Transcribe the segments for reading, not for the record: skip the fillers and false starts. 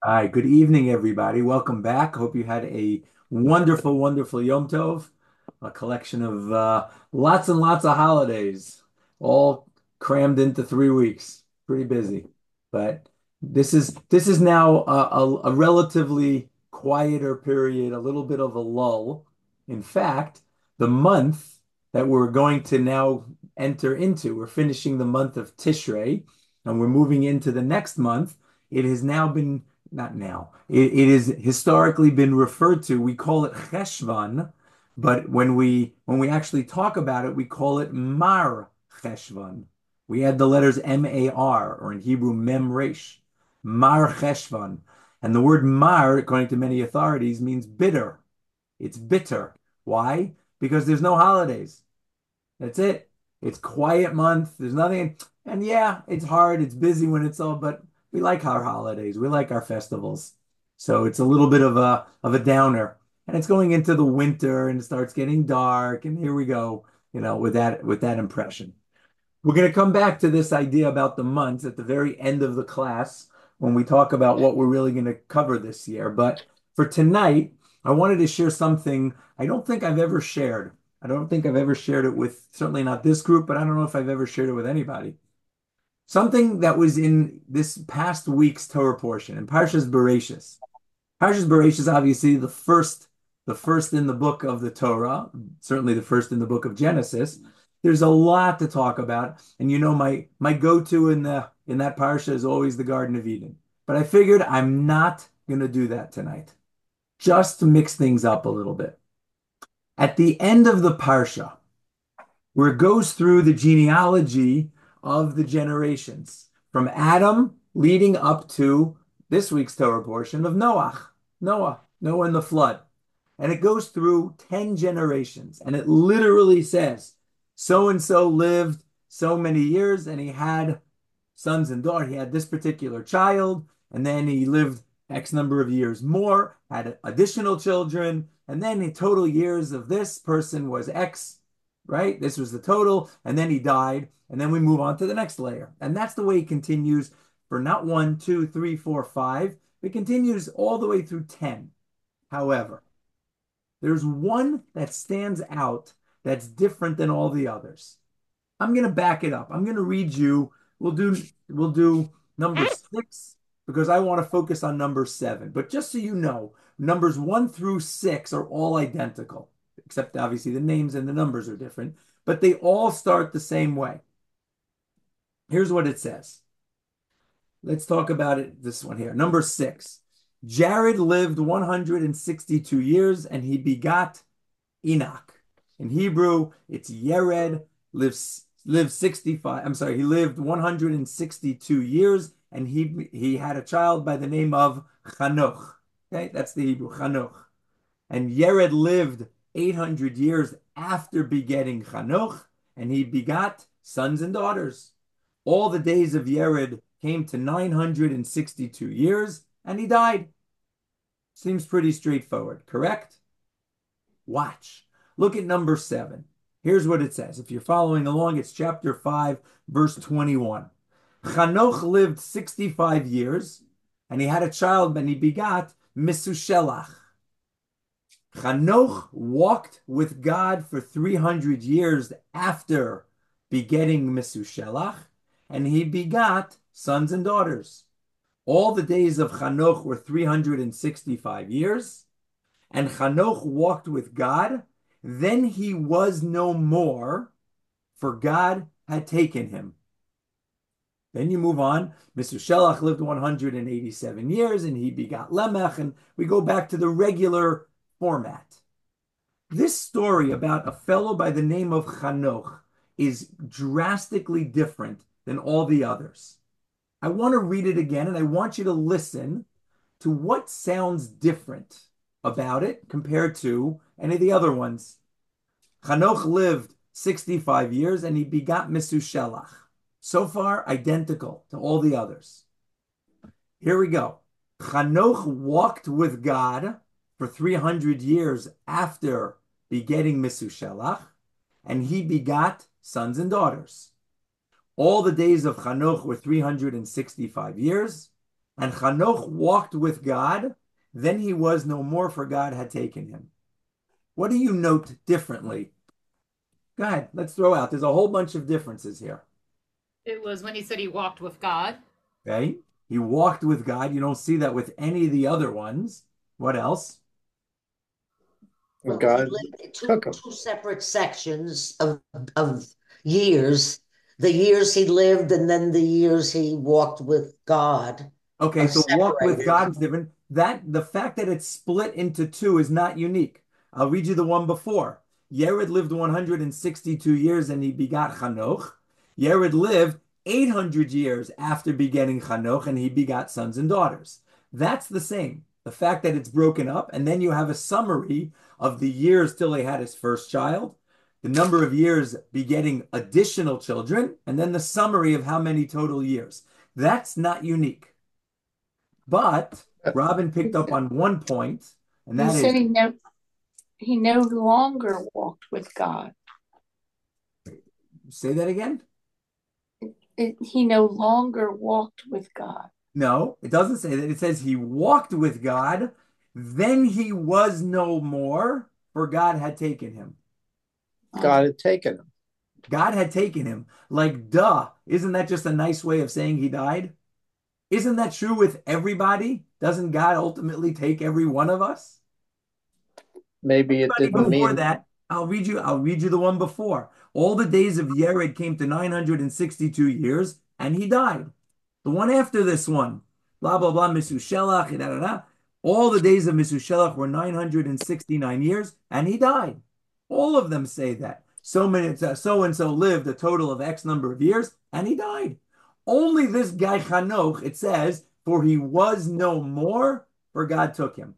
Hi, good evening, everybody. Welcome back. Hope you had a wonderful, wonderful Yom Tov, a collection of lots and lots of holidays, all crammed into 3 weeks. Pretty busy, but this is now a relatively quieter period, a little bit of a lull. In fact, the month that we're going to now enter into, we're finishing the month of Tishrei, and we're moving into the next month. It has now been not now. It is historically been referred to. We call it Cheshvan, but when we actually talk about it, we call it Mar Cheshvan. We add the letters M-A-R, or in Hebrew Mem Resh, Mar Cheshvan. And the word Mar, according to many authorities, means bitter. It's bitter. Why? Because there's no holidays. That's it. It's quiet month. There's nothing. And yeah, it's hard. It's busy when it's all, but we like our holidays. We like our festivals. So it's a little bit of a downer. And it's going into the winter and it starts getting dark. And here we go, with that impression. We're going to come back to this idea about the months at the very end of the class when we talk about what we're really going to cover this year. But for tonight, I wanted to share something I don't think I've ever shared. I don't think I've ever shared it with, certainly not this group, but I don't know if I've ever shared it with anybody. Something that was in this past week's Torah portion in Parshas Bereshis. Parshas Bereshis is obviously the first in the book of the Torah, certainly the first in the book of Genesis. There's a lot to talk about, and my go-to in that parsha is always the Garden of Eden. But I figured I'm not going to do that tonight, just to mix things up a little bit. At the end of the parsha, where it goes through the genealogy of the generations from Adam leading up to this week's Torah portion of Noah and the flood. And it goes through 10 generations. And it literally says, so and so lived so many years and he had sons and daughters. He had this particular child, and then he lived X number of years more, had additional children, and then the total years of this person was X, right? This was the total, and then he died, and then we move on to the next layer. And that's the way it continues for not one, two, three, four, five. It continues all the way through 10. However, there's one that stands out that's different than all the others. I'm going to back it up. I'm going to read you. We'll do number 6 because I want to focus on number 7. But just so you know, numbers 1 through 6 are all identical, except obviously the names and the numbers are different, but they all start the same way. Here's what it says. Let's talk about it. This one here. Number 6. Jared lived 162 years and he begot Enoch. In Hebrew, it's Yered, lived 65. I'm sorry, he lived 162 years and he had a child by the name of Chanoch. Okay, that's the Hebrew, Chanoch. And Yered lived 800 years after begetting Chanoch, and he begot sons and daughters. All the days of Yered came to 962 years, and he died. Seems pretty straightforward, correct? Watch. Look at number 7. Here's what it says. If you're following along, it's chapter 5, verse 21. Chanoch lived 65 years, and he had a child, and he begot Mesushelach. Chanoch walked with God for 300 years after begetting Mesushelach, and he begot sons and daughters. All the days of Chanoch were 365 years, and Chanoch walked with God. Then he was no more, for God had taken him. Then you move on. Mesushelach lived 187 years, and he begot Lemech, and we go back to the regular format. This story about a fellow by the name of Chanoch is drastically different than all the others. I want to read it again and I want you to listen to what sounds different about it compared to any of the other ones. Chanoch lived 65 years and he begot Mesushelach. So far, identical to all the others. Here we go. Chanoch walked with God for 300 years after begetting Mesushelach, and he begot sons and daughters. All the days of Chanoch were 365 years, And Hanoch walked with God, then he was no more, for God had taken him. What do you note differently? Go ahead, let's throw out. There's a whole bunch of differences here. It was when he said he walked with God. Okay? He walked with God. You don't see that with any of the other ones. What else? Well, he God lived in took him. two separate sections of years. The years he lived and then the years he walked with God Okay, are so walked with separated. God is different. That the fact that it's split into two is not unique. I'll read you the one before. Yered lived 162 years and he begot Chanoch. Yered lived 800 years after begetting Chanoch and he begot sons and daughters. That's the same. The fact that it's broken up and then you have a summary of the years till he had his first child, the number of years begetting additional children, and then the summary of how many total years. That's not unique. But Robin He picked up said, on one point, and he that said is, he no longer walked with God. say that again? He no longer walked with God. No, it doesn't say that. It says he walked with God, then he was no more, for God had taken him. God had taken him. God had taken him. Like, duh. Isn't that just a nice way of saying he died? Isn't that true with everybody? Doesn't God ultimately take every one of us? Maybe it Everybody didn't before mean that, I'll read you the one before. All the days of Yered came to 962 years, and he died. The one after this one, blah blah blah, Misushelach, da, da, da. All the days of Misushelach were 969 years, and he died. All of them say that. So many, so and so lived a total of X number of years, and he died. Only this guy Chanoch, it says, for he was no more, for God took him.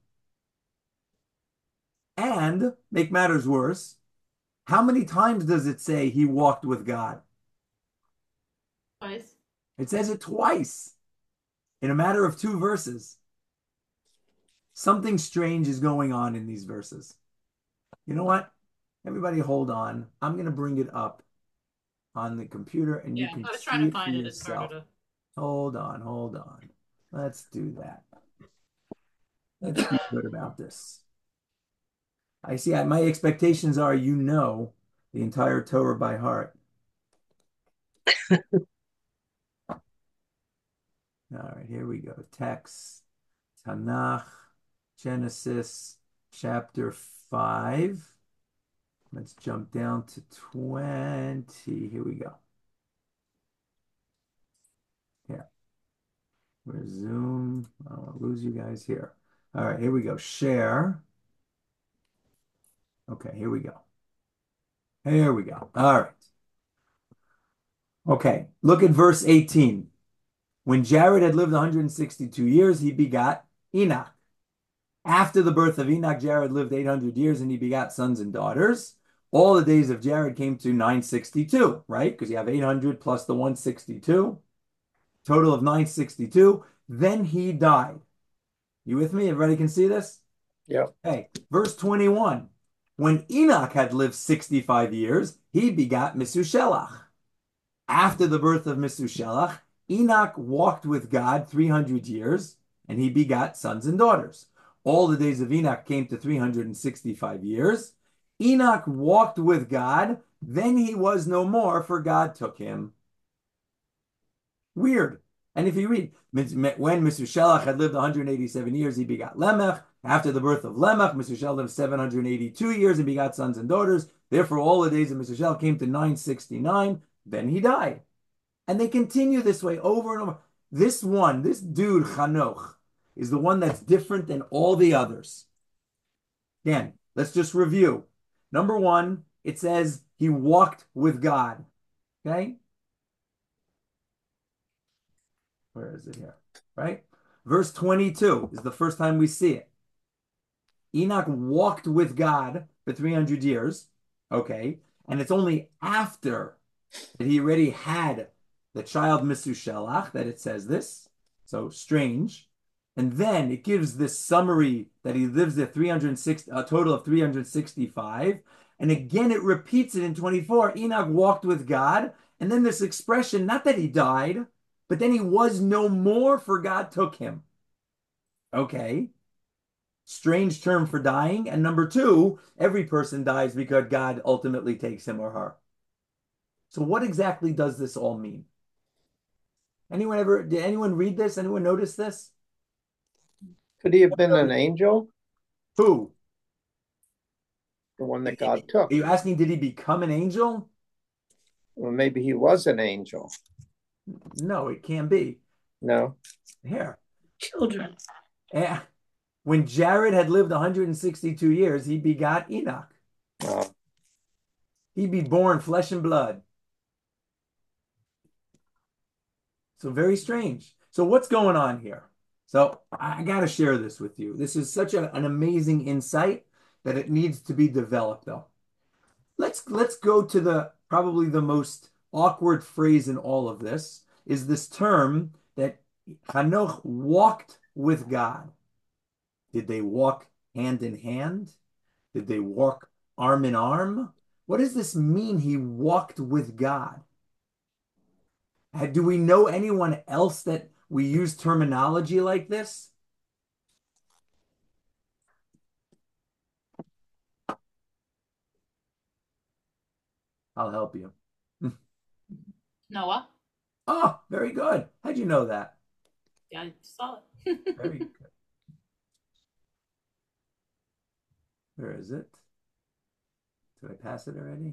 And make matters worse, how many times does it say he walked with God? Twice. It says it twice in a matter of two verses. Something strange is going on in these verses. You know what? Everybody hold on. I'm going to bring it up on the computer and you Yeah, can I was trying see to it for find it. It's harder yourself. to. Hold on, hold on. Let's do that. Let's be good about this. I see. My expectations are you know the entire Torah by heart. All right, here we go. Text, Tanakh, Genesis, chapter 5. Let's jump down to 20. Here we go. Yeah, resume. I don't want to lose you guys here. All right, here we go. Share. Okay, here we go. Here we go. All right. Okay, look at verse 18. When Jared had lived 162 years, he begot Enoch. After the birth of Enoch, Jared lived 800 years and he begot sons and daughters. All the days of Jared came to 962, right? Because you have 800 plus the 162, total of 962. Then he died. You with me? Everybody can see this? yeah. Okay, verse 21. When Enoch had lived 65 years, he begot Methuselah. After the birth of Methuselah, Enoch walked with God 300 years, and he begot sons and daughters. All the days of Enoch came to 365 years. Enoch walked with God, then he was no more, for God took him. Weird. And if you read, when Methuselah had lived 187 years, he begot Lamech. After the birth of Lamech, Methuselah lived 782 years and begot sons and daughters. Therefore, all the days of Methuselah came to 969. Then he died. And they continue this way over and over. This one, this dude, Chanoch, is the one that's different than all the others. Again, let's just review. Number one, it says he walked with God. Okay? Where is it here? Right? Verse 22 is the first time we see it. Enoch walked with God for 300 years. Okay? And it's only after that he already had the child Methuselah that it says this. So strange. And then it gives this summary that he lives at 306, a total of 365. And again, it repeats it in 24. Enoch walked with God. And then this expression, not that he died, But then he was no more, for God took him. Okay. Strange term for dying. And number two, every person dies because God ultimately takes him or her. So what exactly does this all mean? Did anyone read this? Anyone notice this? Could he have been an angel? Who? The one that Are God took? you asking, did he become an angel? Well, maybe he was an angel. No, it can't be. No. Here. Children. Eh, When Jared had lived 162 years, he begot Enoch. Oh, He'd be born flesh and blood. So very strange. So what's going on here? So I got to share this with you. This is such an amazing insight that it needs to be developed, though. Let's go to the probably the most awkward phrase in all of this is this term that Hanoch walked with God. Did they walk hand in hand? Did they walk arm in arm? What does this mean? He walked with God. Do we know anyone else that we use terminology like this? I'll help you. Noah. Oh, very good. How'd you know that? Yeah, I saw it. Very good. Where is it? Did I pass it already?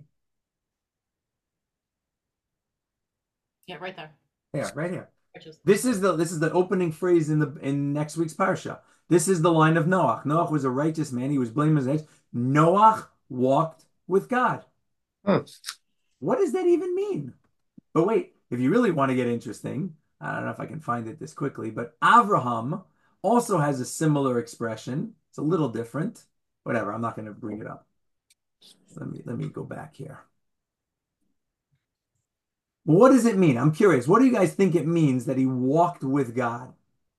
Yeah, right there. Yeah, right here. Riches. This is the opening phrase in next week's parsha. This is the line of Noach. Noach was a righteous man. He was blameless. Noach walked with God. hmm. What does that even mean? But wait, if you really want to get interesting, I don't know if I can find it this quickly, but Avraham also has a similar expression. It's a little different. Whatever, I'm not going to bring it up. Let me go back here. What does it mean? I'm curious. What do you guys think it means that he walked with God?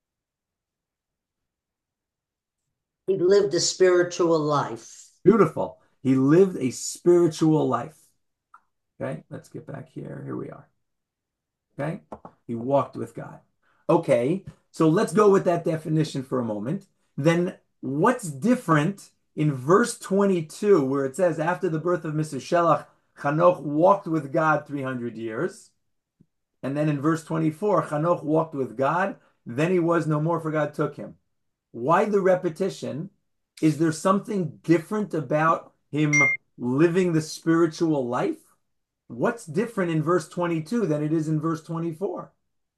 He lived a spiritual life. Beautiful. He lived a spiritual life. Okay, let's get back here. Here we are. Okay, he walked with God. Okay, so let's go with that definition for a moment. Then what's different in verse 22, where it says, after the birth of Mr. Shelach, Hanoch walked with God 300 years. And then in verse 24, Hanoch walked with God, then he was no more, for God took him. Why the repetition? Is there something different about him living the spiritual life? What's different in verse 22 than it is in verse 24?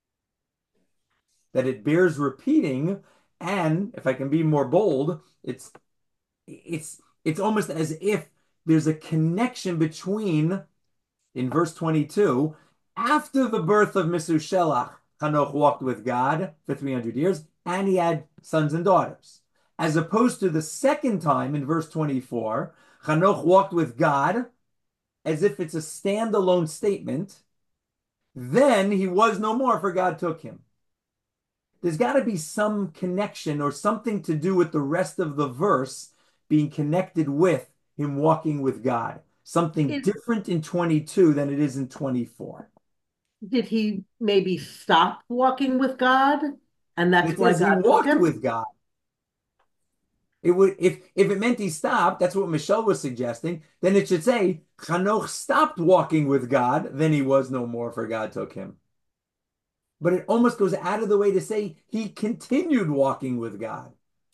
That it bears repeating, and if I can be more bold, it's almost as if there's a connection between, in verse 22, after the birth of Methuselah, Hanoch walked with God for 300 years, and he had sons and daughters. As opposed to the second time in verse 24, Hanoch walked with God, as if it's a standalone statement. Then he was no more, for God took him. There's got to be some connection or something to do with the rest of the verse being connected with him walking with God. Something different in 22 than it is in 24. Did he maybe stop walking with God? And that's It why says he God took walked him? with God. It would, if it meant he stopped, that's what Michelle was suggesting, then it should say, Hanoch stopped walking with God, then he was no more, for God took him. But it almost goes out of the way to say he continued walking with God.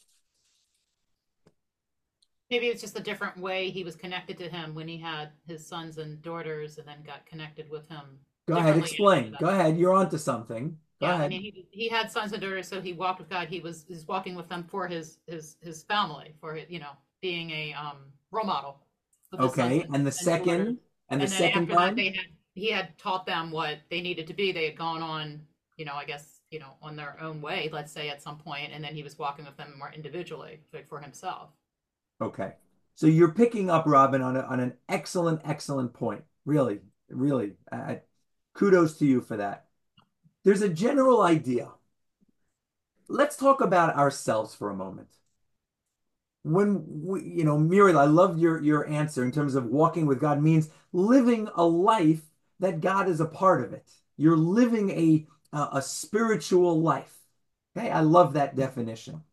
Maybe it's just a different way he was connected to him when he had his sons and daughters and then got connected with him. Go ahead, differently explain. after that. Go ahead, you're onto something. Go Yeah, I ahead. mean, he had sons and daughters, so he walked with God. He's walking with them for his family, for his, being a role model. Of his sons Okay, and the daughters. second, and the then second after that, time? he had taught them what they needed to be. They had gone on, I guess, on their own way, let's say at some point, and then he was walking with them more individually, like for himself. Okay. So you're picking up, Robin, on an excellent, excellent point. Really, really. Kudos to you for that. There's a general idea. Let's talk about ourselves for a moment. When we, Muriel, I loved your answer in terms of walking with God means living a life that God is a part of it. You're living a spiritual life. Okay, I love that definition.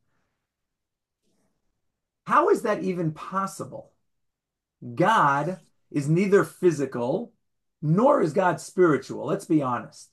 How is that even possible? God is neither physical nor is God spiritual. Let's be honest.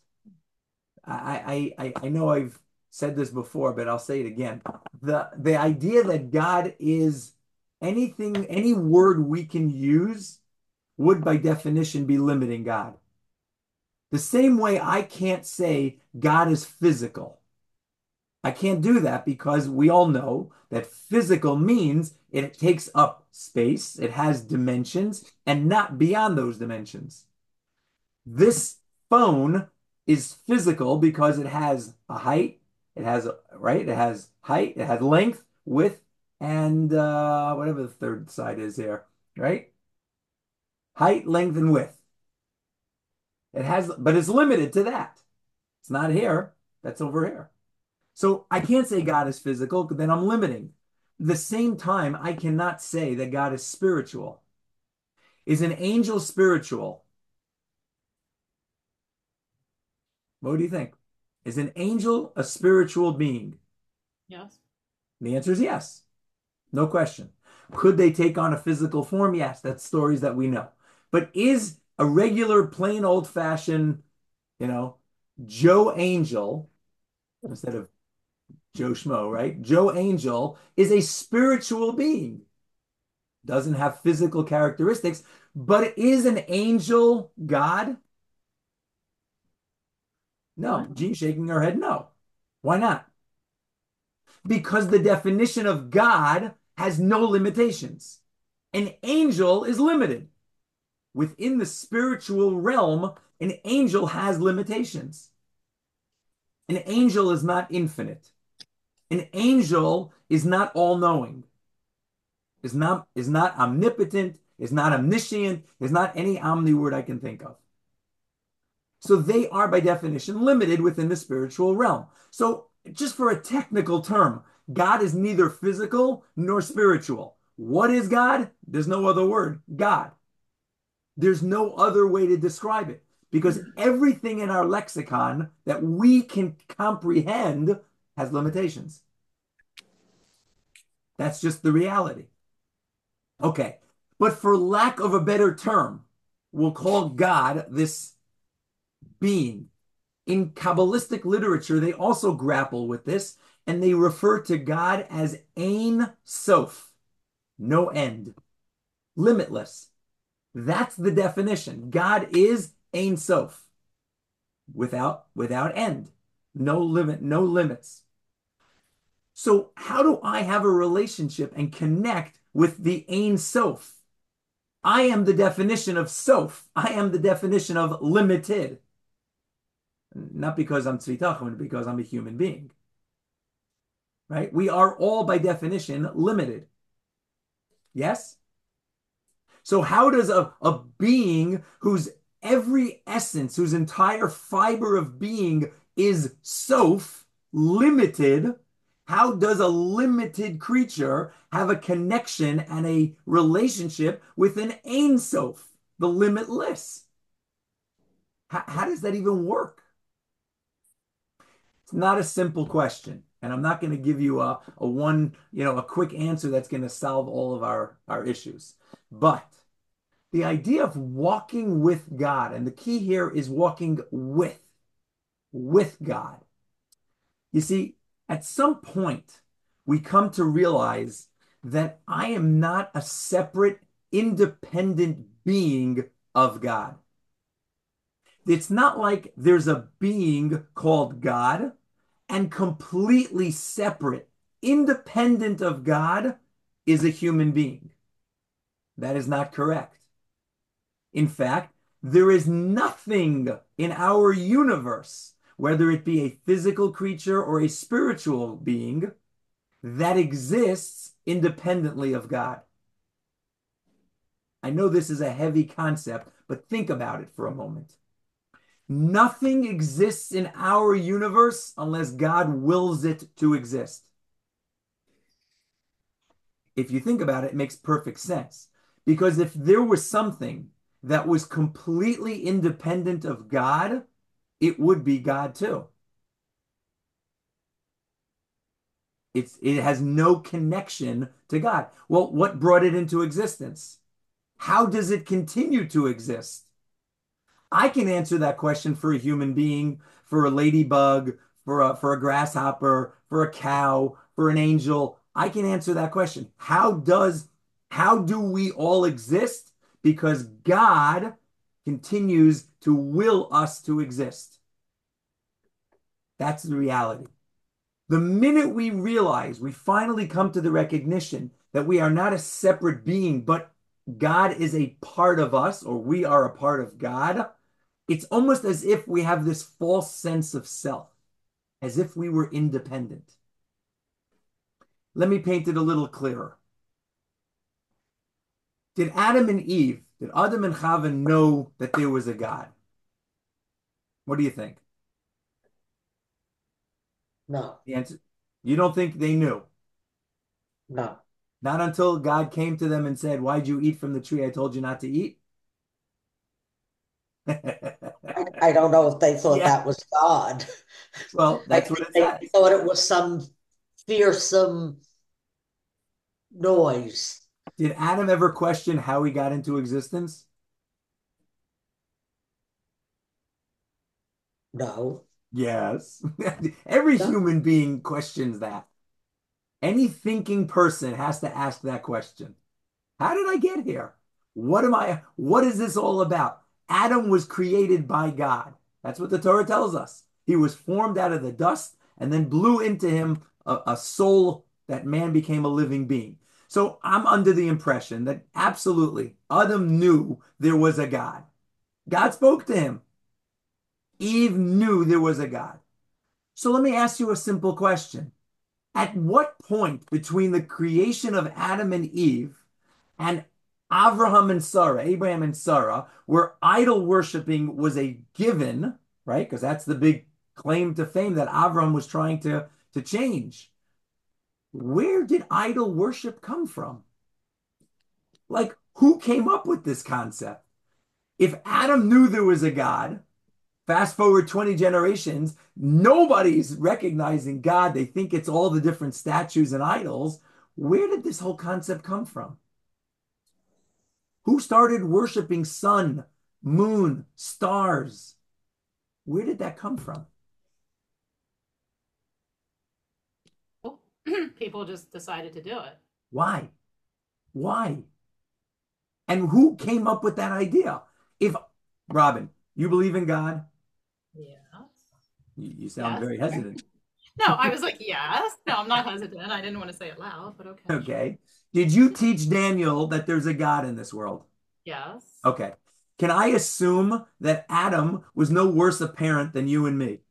I know I've said this before, but I'll say it again. The idea that God is anything, any word we can use would by definition be limiting God. The same way I can't say God is physical. I can't do that because we all know that physical means it takes up space, it has dimensions, and not beyond those dimensions. This phone is physical because it has a height, it has right, it has height, it has length, width, and whatever the third side is here, right? Height, length, and width. It has, but it's limited to that. It's not here, that's over here. So I can't say God is physical, because then I'm limiting. At the same time, I cannot say that God is spiritual. Is an angel spiritual? What do you think? Is an angel a spiritual being? Yes. The answer is yes. No question. Could they take on a physical form? Yes, that's stories that we know. But is a regular, plain, old-fashioned, Joe Angel, instead of Joe Schmo, right? Joe Angel is a spiritual being. Doesn't have physical characteristics, but is an angel God? No. Jean's shaking her head no. Why not? Because the definition of God has no limitations. An angel is limited. Within the spiritual realm, an angel has limitations. An angel is not infinite. An angel is not all-knowing, is not omnipotent, is not omniscient, is not any omni word I can think of. So they are by definition limited within the spiritual realm. So just for a technical term, God is neither physical nor spiritual. What is God? There's no other word. God. There's no other way to describe it because everything in our lexicon that we can comprehend has limitations. That's just the reality. Okay, but for lack of a better term, we'll call God this being. In Kabbalistic literature, they also grapple with this, and they refer to God as Ein Sof, no end, limitless. That's the definition. God is Ein Sof, without end, no limit, no limits. So how do I have a relationship and connect with the Ein Sof? I am the definition of Sof. I am the definition of limited. Not because I'm tzvitachon, because I'm a human being. Right? We are all by definition limited. Yes? So how does a being whose every essence, whose entire fiber of being is Sof, limited, how does a limited creature have a connection and a relationship with an Ein Sof, the limitless? How does that even work? It's not a simple question. And I'm not going to give you a quick answer that's going to solve all of our issues. But the idea of walking with God, and the key here is walking with God. You see, at some point, we come to realize that I am not a separate, independent being of God. It's not like there's a being called God and completely separate, independent of God is a human being. That is not correct. In fact, there is nothing in our universe, whether it be a physical creature or a spiritual being, that exists independently of God. I know this is a heavy concept, but think about it for a moment. Nothing exists in our universe unless God wills it to exist. If you think about it, it makes perfect sense. Because if there was something that was completely independent of God, it would be God too. it has no connection to God. Well, what brought it into existence? How does it continue to exist? I can answer that question for a human being, for a ladybug, for a grasshopper, for a cow, for an angel. I can answer that question. How do we all exist? Because God continues to will us to exist. That's the reality. The minute we realize, we finally come to the recognition that we are not a separate being, but God is a part of us, or we are a part of God. It's almost as if we have this false sense of self, as if we were independent. Let me paint it a little clearer. Did Adam and Chava know that there was a God? What do you think? No, The answer, you don't think they knew? no. Not until God came to them and said, "Why'd you eat from the tree I told you not to eat?" I don't know if they thought Yeah, that was God. well, I that's what think it they says. thought it was some fearsome noise. Did Adam ever question how he got into existence? No, Yes. Every no. human being questions that. Any thinking person has to ask that question. How did I get here? What is this all about? Adam was created by God. That's what the Torah tells us. He was formed out of the dust and then blew into him a soul that man became a living being. So I'm under the impression that absolutely Adam knew there was a God. God spoke to him. Eve knew there was a God. So let me ask you a simple question. At what point between the creation of Adam and Eve and Abraham and Sarah, where idol worshiping was a given, right? Because that's the big claim to fame that Abraham was trying to change. Where did idol worship come from? Like, who came up with this concept? If Adam knew there was a God, fast forward 20 generations, nobody's recognizing God. They think it's all the different statues and idols. Where did this whole concept come from? Who started worshiping sun, moon, stars? Where did that come from? Well, people just decided to do it. Why? Why? And who came up with that idea? If, Robin, you believe in God? Yes. You sound Yes. very hesitant. No, I was like, yes. No, I'm not hesitant. I didn't want to say it loud, but okay. Okay. Did you teach Daniel that there's a God in this world? Yes. Okay. Can I assume that Adam was no worse a parent than you and me?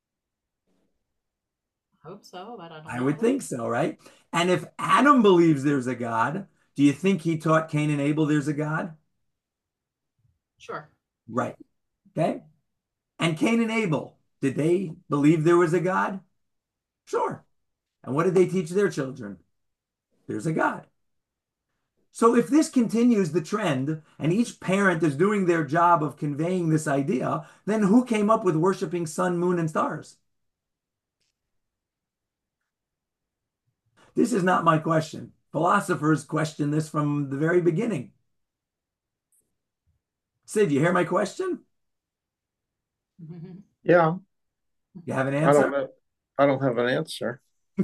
I hope so, but I don't I know. would think so, right? And if Adam believes there's a God, do you think he taught Cain and Abel there's a God? Sure. Right. Okay. And Cain and Abel, did they believe there was a God? Sure. And what did they teach their children? There's a God. So if this continues the trend and each parent is doing their job of conveying this idea, then who came up with worshiping sun, moon, and stars? This is not my question. Philosophers question this from the very beginning. Sid, you hear my question? Yeah, You have an I don't answer? know. I don't have an answer.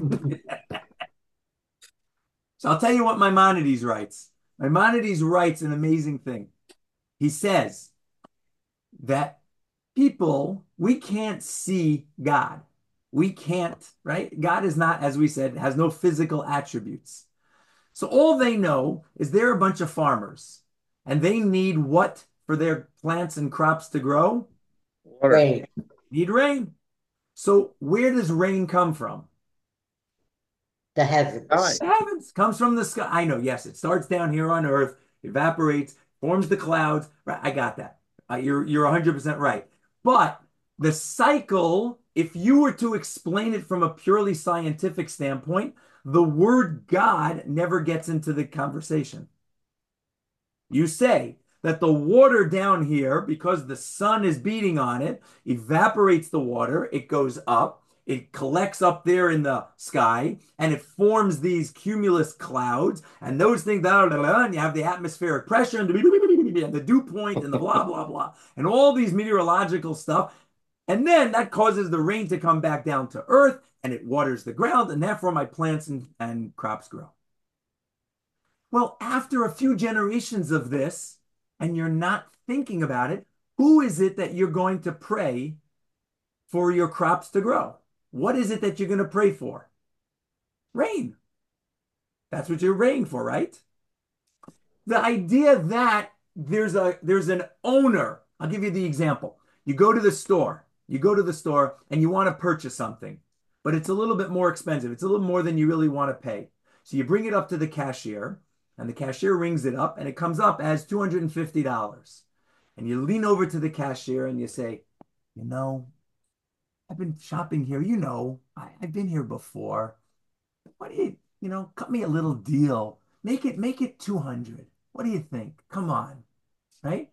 So I'll tell you what Maimonides writes. Maimonides writes an amazing thing. He says that we can't see God. We can't, right? God is not, as we said, has no physical attributes. So all they know is they're a bunch of farmers and they need what for their plants and crops to grow? Water. Rain. Need rain. So where does rain come from? The heavens. Sky. The heavens comes from the sky. I know, yes, it starts down here on Earth, evaporates, forms the clouds. Right, I got that. You're 100% right. But the cycle, if you were to explain it from a purely scientific standpoint, the word God never gets into the conversation. You say that the water down here, because the sun is beating on it, evaporates the water, it goes up. it collects up there in the sky and it forms these cumulus clouds, and those things, and you have the atmospheric pressure and the dew point and the blah, blah, blah, and all these meteorological stuff. And then that causes the rain to come back down to earth and it waters the ground, and therefore my plants and crops grow. Well, after a few generations of this, and you're not thinking about it, who is it that you're going to pray for your crops to grow? What is it that you're going to pray for? Rain. That's what you're praying for, right? The idea that there's an owner. I'll give you the example. You go to the store. You go to the store and you want to purchase something, but it's a little bit more expensive. It's a little more than you really want to pay. So you bring it up to the cashier, and the cashier rings it up, and it comes up as $250. And you lean over to the cashier and you say, I've been shopping here. I've been here before. What do cut me a little deal. Make it 200. What do you think? Come on, right?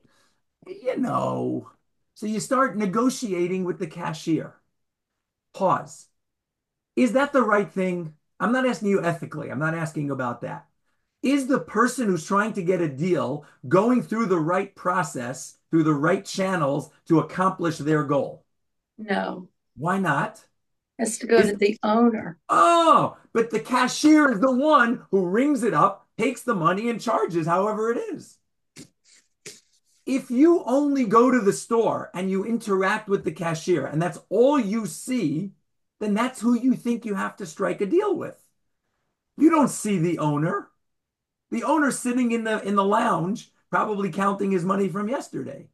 So you start negotiating with the cashier. Pause. Is that the right thing? I'm not asking you ethically. I'm not asking about that. Is the person who's trying to get a deal going through the right process, through the right channels to accomplish their goal? No, Why not? has to go to the owner. Oh, but the cashier is the one who rings it up, takes the money, and charges however it is. If you only go to the store and you interact with the cashier and that's all you see, then that's who you think you have to strike a deal with. You don't see the owner. The owner's sitting in the lounge, probably counting his money from yesterday.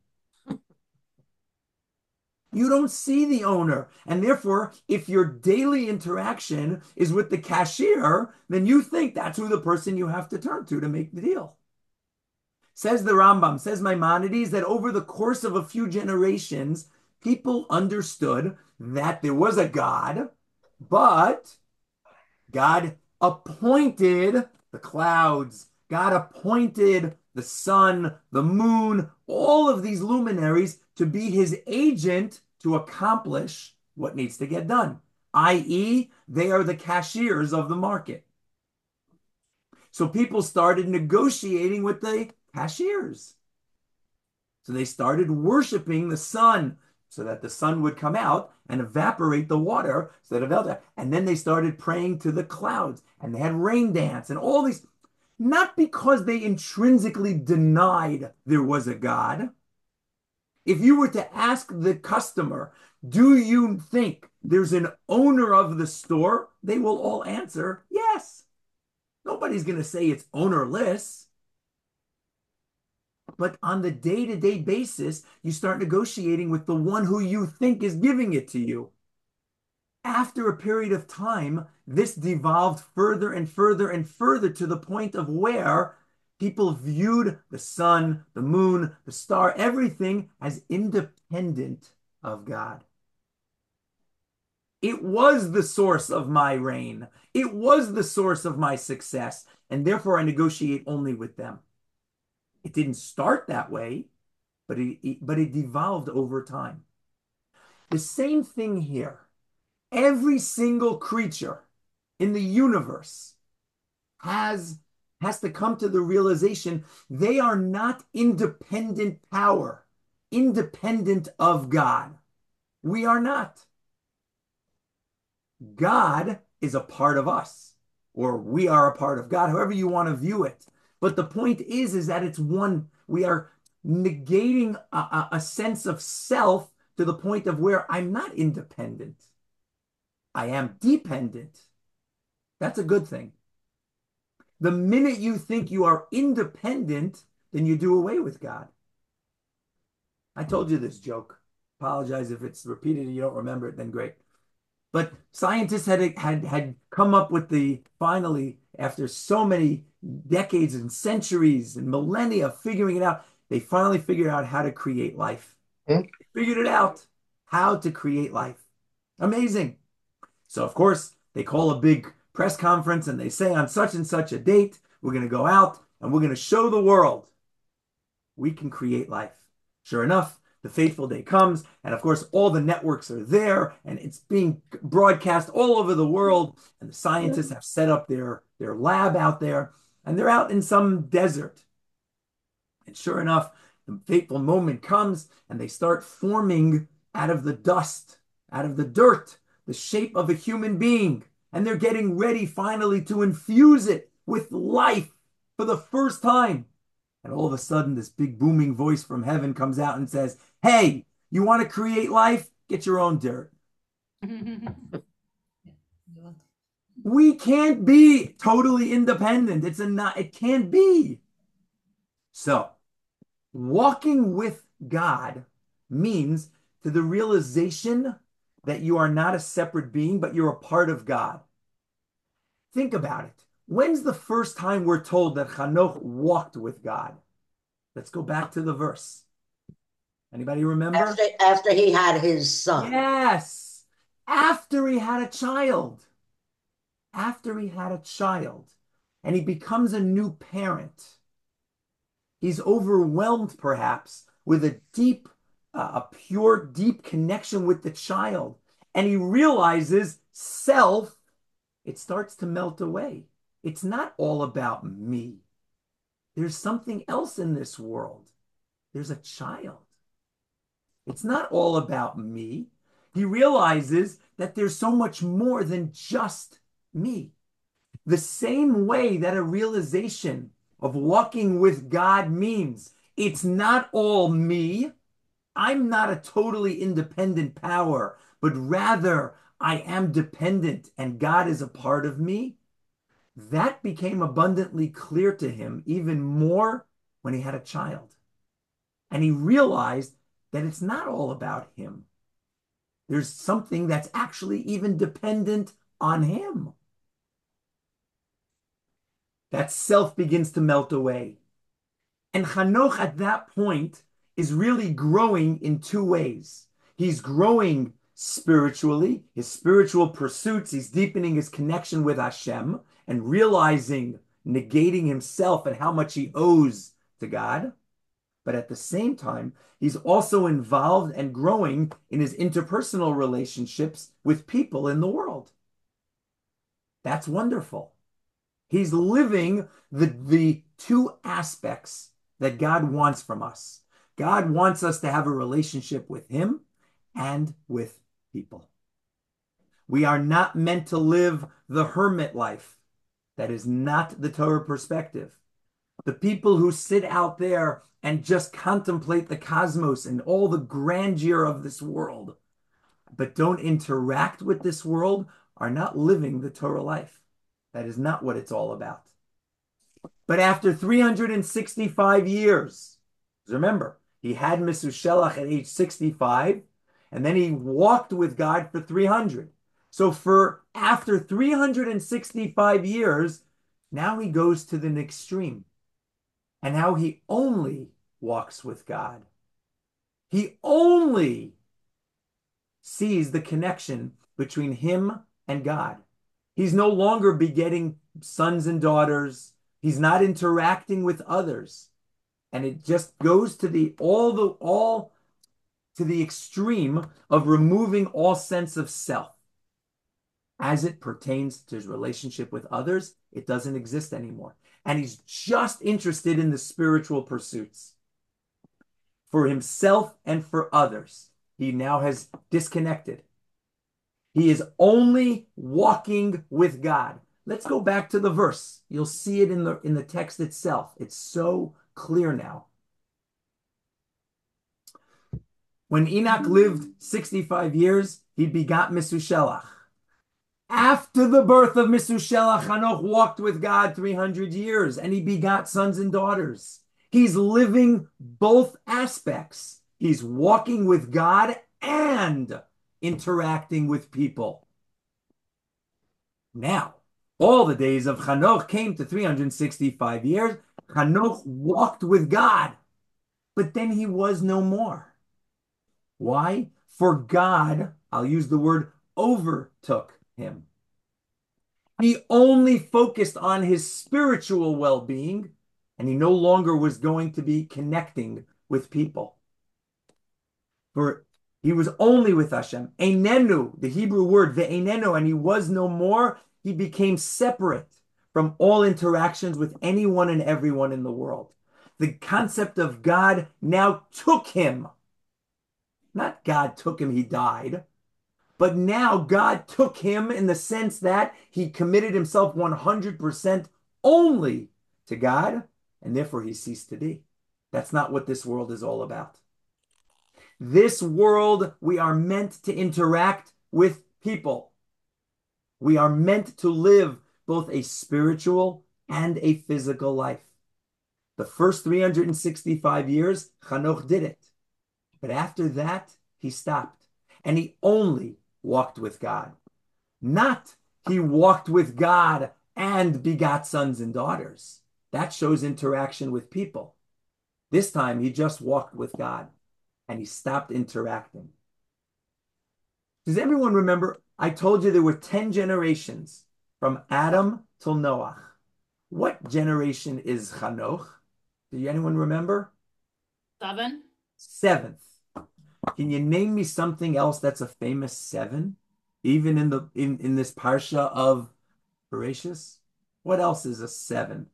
You don't see the owner. And therefore, if your daily interaction is with the cashier, then you think that's who the person you have to turn to make the deal. Says the Rambam, says Maimonides, that over the course of a few generations, people understood that there was a God, but God appointed the clouds. God appointed the sun, the moon, all of these luminaries to be his agent to accomplish what needs to get done, i.e., they are the cashiers of the market. So people started negotiating with the cashiers. So they started worshiping the sun so that the sun would come out and evaporate the water and then they started praying to the clouds, and they had rain dance and all these, not because they intrinsically denied there was a God. If you were to ask the customer, do you think there's an owner of the store? They will all answer yes. Nobody's going to say it's ownerless. But on the day-to-day basis, you start negotiating with the one who you think is giving it to you. After a period of time, this devolved further and further and further to the point of where people viewed the sun, the moon, the star, everything as independent of God. It was the source of my rain. It was the source of my success, and therefore I negotiate only with them. It didn't start that way, but it devolved over time. The same thing here. Every single creature in the universe has to come to the realization they are not independent power, independent of God. We are not. God is a part of us, or we are a part of God, however you want to view it. But the point is that it's one. We are negating a sense of self to the point of where I'm not independent. I am dependent. That's a good thing. The minute you think you are independent, then you do away with God. I told you this joke. Apologize if it's repeated and you don't remember it, then great. But scientists had come up with finally, after so many decades and centuries and millennia of figuring it out, they finally figured out how to create life. Figured it out, how to create life. Amazing. So, of course, they call a big press conference and they say on such and such a date, we're going to go out and we're going to show the world we can create life. Sure enough, The fateful day comes, and of course, all the networks are there, and it's being broadcast all over the world. And the scientists have set up their lab out there, and they're out in some desert. And sure enough, the fateful moment comes, and they start forming out of the dust, out of the dirt, the shape of a human being. And they're getting ready finally to infuse it with life for the first time. And all of a sudden, this big booming voice from heaven comes out and says, "Hey, you want to create life? Get your own dirt." We can't be totally independent. It can't be. So, walking with God means to the realization that you are not a separate being, but you're a part of God. Think about it. When's the first time we're told that Hanoch walked with God? Let's go back to the verse. Anybody remember? After he had his son. Yes. After he had a child. After he had a child. And he becomes a new parent. He's overwhelmed, perhaps, with a pure, deep connection with the child. And he realizes self, it starts to melt away. It's not all about me. There's something else in this world. There's a child. It's not all about me. He realizes that there's so much more than just me. The same way that a realization of walking with God means it's not all me. I'm not a totally independent power, but rather I am dependent and God is a part of me. That became abundantly clear to him even more when he had a child. And he realized that it's not all about him. There's something that's actually even dependent on him. That self begins to melt away. And Hanoch at that point is really growing in two ways. He's growing spiritually, his spiritual pursuits, he's deepening his connection with Hashem and realizing, negating himself and how much he owes to God. But at the same time, he's also involved and growing in his interpersonal relationships with people in the world. That's wonderful. He's living the two aspects that God wants from us. God wants us to have a relationship with him and with people. We are not meant to live the hermit life. That is not the Torah perspective. The people who sit out there and just contemplate the cosmos and all the grandeur of this world, but don't interact with this world, are not living the Torah life. That is not what it's all about. But after 365 years, remember, he had Mesushelach at age 65, and then he walked with God for 300. So after 365 years, now he goes to the extreme. And now he only walks with God. He only sees the connection between him and God. He's no longer begetting sons and daughters. He's not interacting with others. And it just goes to the extreme of removing all sense of self. As it pertains to his relationship with others, it doesn't exist anymore. And he's just interested in the spiritual pursuits. For himself and for others, he now has disconnected. He is only walking with God. Let's go back to the verse. You'll see it in the text itself. It's so clear now. When Enoch lived 65 years, he begot Mesushelach. After the birth of Mesushelach, Hanoch walked with God 300 years, and he begot sons and daughters. He's living both aspects. He's walking with God and interacting with people. Now, all the days of Hanoch came to 365 years. Hanoch walked with God, but then he was no more. Why? For God, I'll use the word, overtook him. He only focused on his spiritual well-being, and he no longer was going to be connecting with people. For he was only with Hashem. Einenu, the Hebrew word, ve'einenu, and he was no more. He became separate from all interactions with anyone and everyone in the world. The concept of God now took him. Not God took him, he died. But now God took him in the sense that he committed himself 100% only to God, and therefore he ceased to be. That's not what this world is all about. This world, we are meant to interact with people. We are meant to live both a spiritual and a physical life. The first 365 years, Hanoch did it. But after that, he stopped. And he only walked with God. Not he walked with God and begot sons and daughters. That shows interaction with people. This time, he just walked with God. And he stopped interacting. Does everyone remember? I told you there were 10 generations from Adam till Noah. What generation is Hanoch? Do anyone remember? 7. Seventh. Can you name me something else that's a famous 7? Even in this parsha of Bereshis? What else is a 7?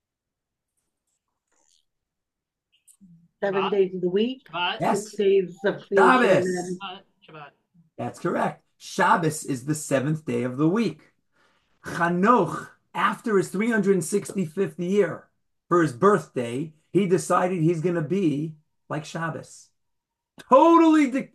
7 Shabbat. days of the week, Shabbat. Yes. 6 days of creation. Shabbos. and Shabbat. That's correct. Shabbos is the 7th day of the week. Hanoch, after his 365th year, for his birthday, he decided he's going to be like Shabbos. Totally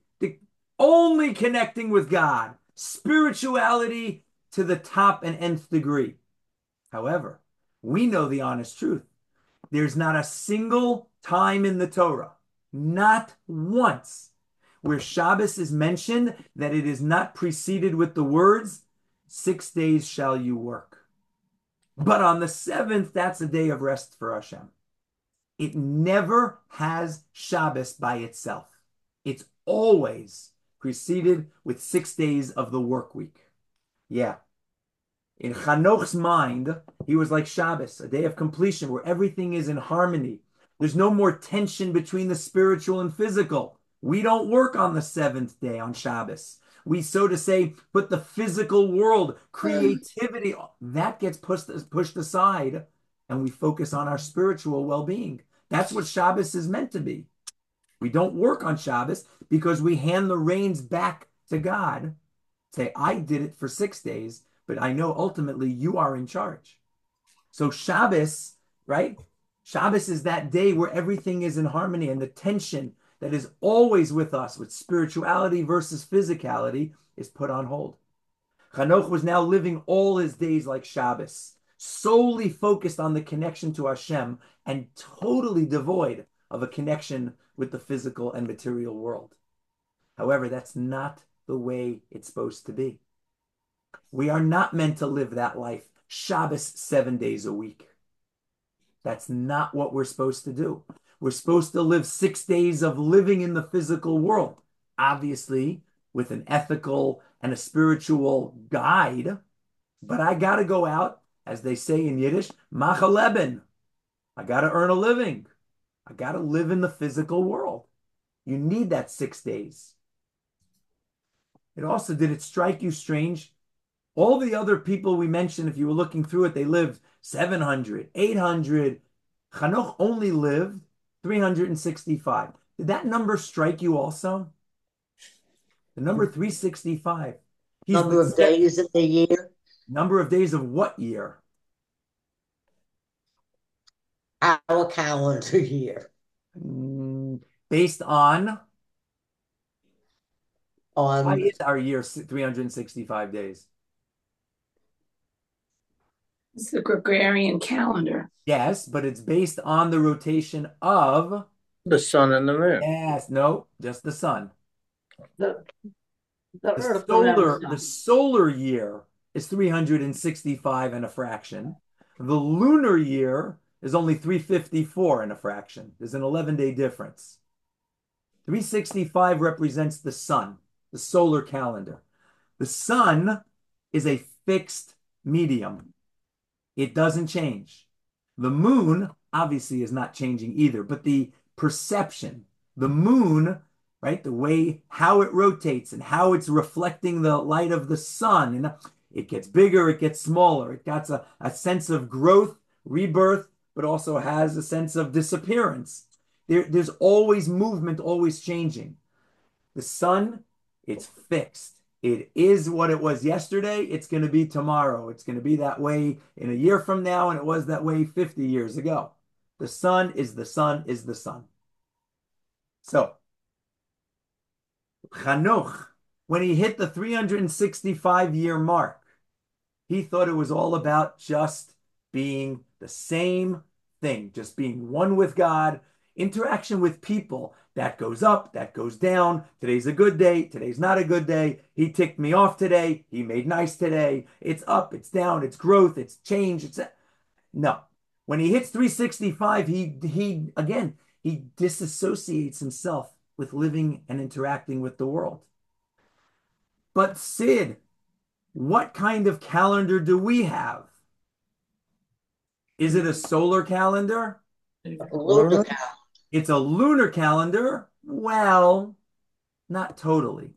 only connecting with God. Spirituality to the top and nth degree. However, we know the honest truth. There's not a single time in the Torah, not once, where Shabbos is mentioned that it is not preceded with the words, 6 days shall you work. But on the 7th, that's a day of rest for Hashem. It never has Shabbos by itself. It's always preceded with 6 days of the work week. Yeah. In Hanoch's mind, he was like Shabbos, a day of completion where everything is in harmony. There's no more tension between the spiritual and physical. We don't work on the 7th day on Shabbos. We, so to say, put the physical world, creativity, that gets pushed aside, and we focus on our spiritual well-being. That's what Shabbos is meant to be. We don't work on Shabbos because we hand the reins back to God. Say, I did it for 6 days, but I know ultimately you are in charge. So Shabbos, right? Shabbos is that day where everything is in harmony, and the tension that is always with us, with spirituality versus physicality, is put on hold. Hanoch was now living all his days like Shabbos, solely focused on the connection to Hashem and totally devoid of a connection with the physical and material world. However, that's not the way it's supposed to be. We are not meant to live that life, Shabbos 7 days a week. That's not what we're supposed to do. We're supposed to live 6 days of living in the physical world, obviously with an ethical and a spiritual guide. But I got to go out, as they say in Yiddish, mach a leben. I got to earn a living. I got to live in the physical world. You need that 6 days. Did it strike you strange? All the other people we mentioned, if you were looking through it, they lived 700, 800. Hanoch only lived 365. Did that number strike you also? The number 365. Number of days in the year? Number of days of what year? Our calendar year. Based on? Why On is our year 365 days? It's the Gregorian calendar. Yes, but it's based on the rotation of? The sun and the moon. Yes, no, just the sun. The The earth the solar year is 365 and a fraction. The lunar year is only 354 and a fraction. There's an 11-day difference. 365 represents the sun, the solar calendar. The sun is a fixed medium. It doesn't change. The moon obviously is not changing either, but the perception, the moon right? The way how it rotates and how it's reflecting the light of the sun. And it gets bigger, it gets smaller. It got a sense of growth, rebirth, but also has a sense of disappearance. There's always movement, always changing. The sun, it's fixed. It is what it was yesterday. It's going to be tomorrow. It's going to be that way in a year from now, and it was that way 50 years ago. The sun is the sun is the sun. So, Chanoch, when he hit the 365-year mark, he thought it was all about just being the same thing, just being one with God, interaction with people. That goes up, that goes down. Today's a good day, today's not a good day. He ticked me off today, he made nice today. It's up, it's down, it's growth, it's change. No. When he hits 365, he again, he disassociates himself with living and interacting with the world. But Sid, what kind of calendar do we have? Is it a solar calendar? Lunar It's a lunar calendar. Well, not totally.